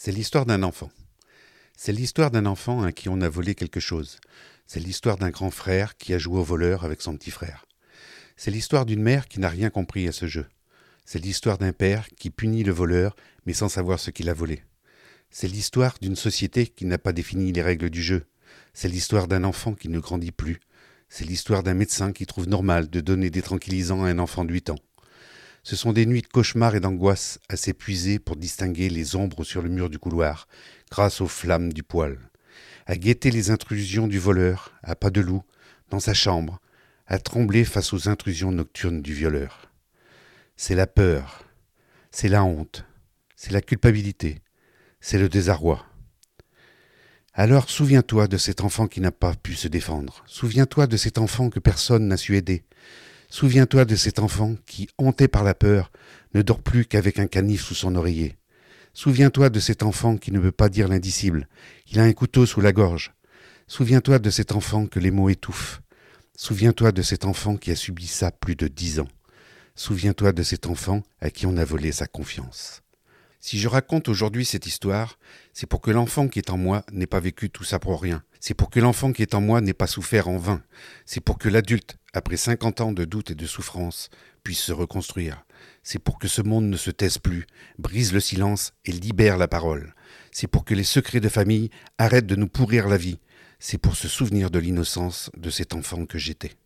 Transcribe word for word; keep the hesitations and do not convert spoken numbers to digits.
C'est l'histoire d'un enfant. C'est l'histoire d'un enfant à qui on a volé quelque chose. C'est l'histoire d'un grand frère qui a joué au voleur avec son petit frère. C'est l'histoire d'une mère qui n'a rien compris à ce jeu. C'est l'histoire d'un père qui punit le voleur, mais sans savoir ce qu'il a volé. C'est l'histoire d'une société qui n'a pas défini les règles du jeu. C'est l'histoire d'un enfant qui ne grandit plus. C'est l'histoire d'un médecin qui trouve normal de donner des tranquillisants à un enfant de huit ans. Ce sont des nuits de cauchemar et d'angoisse à s'épuiser pour distinguer les ombres sur le mur du couloir, grâce aux flammes du poêle, à guetter les intrusions du voleur, à pas de loup, dans sa chambre, à trembler face aux intrusions nocturnes du violeur. C'est la peur, c'est la honte, c'est la culpabilité, c'est le désarroi. Alors souviens-toi de cet enfant qui n'a pas pu se défendre. Souviens-toi de cet enfant que personne n'a su aider. Souviens-toi de cet enfant qui, hanté par la peur, ne dort plus qu'avec un canif sous son oreiller. Souviens-toi de cet enfant qui ne peut pas dire l'indicible. Il a un couteau sous la gorge. Souviens-toi de cet enfant que les mots étouffent. Souviens-toi de cet enfant qui a subi ça plus de dix ans. Souviens-toi de cet enfant à qui on a volé sa confiance. Si je raconte aujourd'hui cette histoire, c'est pour que l'enfant qui est en moi n'ait pas vécu tout ça pour rien. C'est pour que l'enfant qui est en moi n'ait pas souffert en vain. C'est pour que l'adulte, après cinquante ans de doute et de souffrance, puisse se reconstruire. C'est pour que ce monde ne se taise plus, brise le silence et libère la parole. C'est pour que les secrets de famille arrêtent de nous pourrir la vie. C'est pour se souvenir de l'innocence de cet enfant que j'étais.